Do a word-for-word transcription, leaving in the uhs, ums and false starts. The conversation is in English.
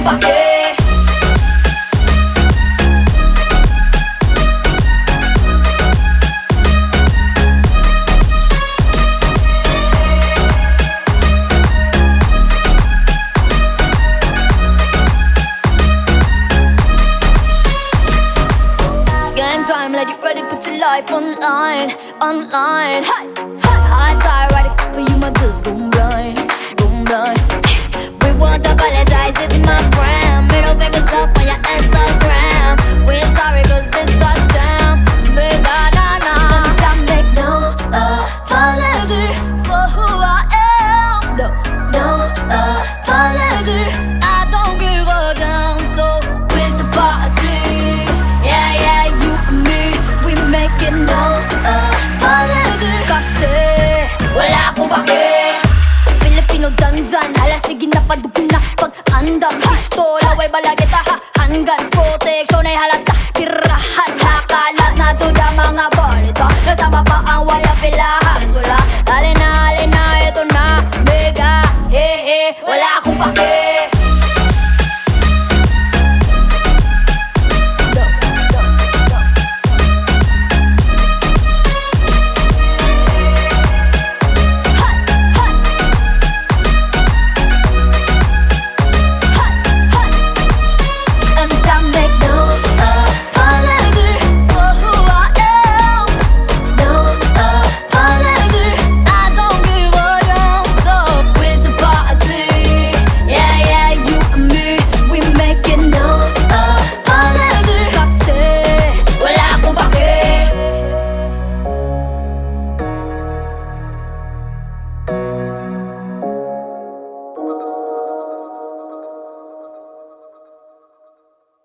kung bakit. Game time, let it ready, put your life online, online. Hey, hey. High tide, ready for you, my just go blind, go blind. We won't apologize, this is my brand. Middle fingers up on your Instagram. We're sorry cause this our jam. Big banana. And I make no apology for who I am. No, no apology. I don't give a damn, so it's a party. Yeah, yeah, you and me, we making no apology. Kasi wala akong bakit. Filipino dandan, halasigin na padugo na pag-andam. Pistola, way balagita ha, hanggan proteksyon ay halata.